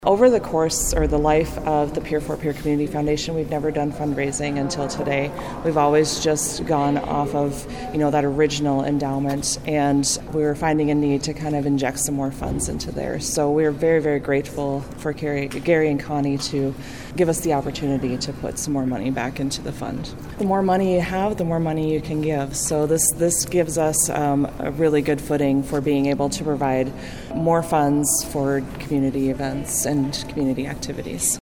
Over the course or the life of the Peer for Peer Community Foundation, we've never done fundraising until today. We've always just gone off of, that original endowment, and we were finding a need to kind of inject some more funds into there. So we're very, very grateful for Gary and Connie to give us the opportunity to put some more money back into the fund. The more money you have, the more money you can give. So this gives us a really good footing for being able to provide more funds for community events and community activities.